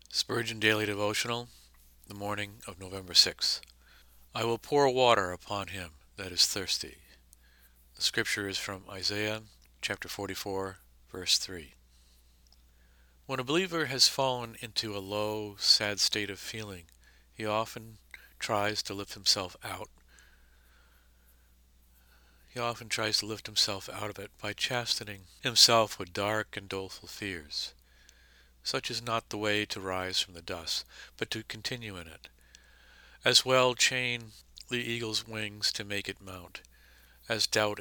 Spurgeon Daily Devotional, the morning of November 6th. I will pour water upon him that is thirsty. The scripture is from Isaiah chapter 44, verse 3. When a believer has fallen into a low, sad state of feeling, he often tries to lift himself out. He often tries to lift himself out of it by chastening himself with dark and doleful fears. Such is not the way to rise from the dust, but to continue in it. As well chain the eagle's wings to make it mount, as doubt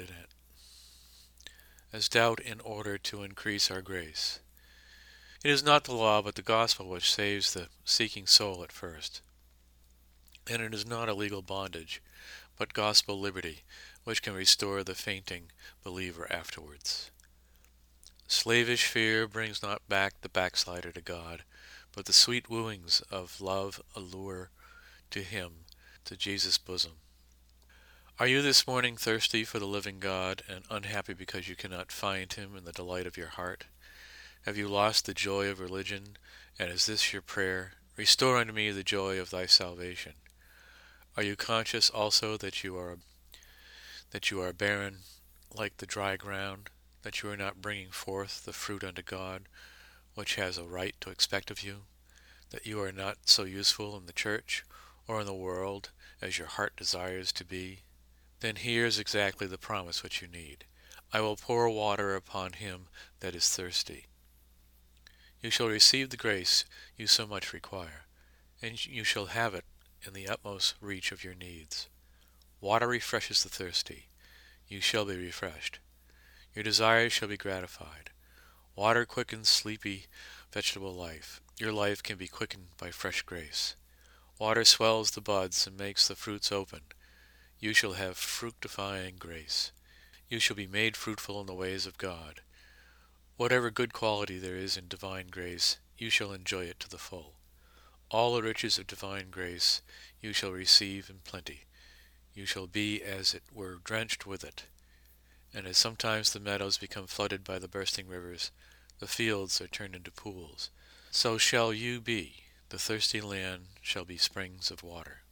in order to increase our grace. It is not the law but the gospel which saves the seeking soul at first. And it is not a legal bondage, but gospel liberty, which can restore the fainting believer afterwards. Slavish fear brings not back the backslider to God, but the sweet wooings of love allure to him, to Jesus' bosom. Are you this morning thirsty for the living God and unhappy because you cannot find him in the delight of your heart? Have you lost the joy of religion, and is this your prayer? Restore unto me the joy of thy salvation. Are you conscious also that you are barren like the dry ground, that you are not bringing forth the fruit unto God, which has a right to expect of you, that you are not so useful in the church or in the world as your heart desires to be? Then here's exactly the promise which you need. I will pour water upon him that is thirsty. You shall receive the grace you so much require, and you shall have it in the utmost reach of your needs. Water refreshes the thirsty. You shall be refreshed. Your desires shall be gratified. Water quickens sleepy vegetable life. Your life can be quickened by fresh grace. Water swells the buds and makes the fruits open. You shall have fructifying grace. You shall be made fruitful in the ways of God. Whatever good quality there is in divine grace, you shall enjoy it to the full. All the riches of divine grace you shall receive in plenty. You shall be as it were drenched with it. And as sometimes the meadows become flooded by the bursting rivers, the fields are turned into pools, so shall you be. The thirsty land shall be springs of water.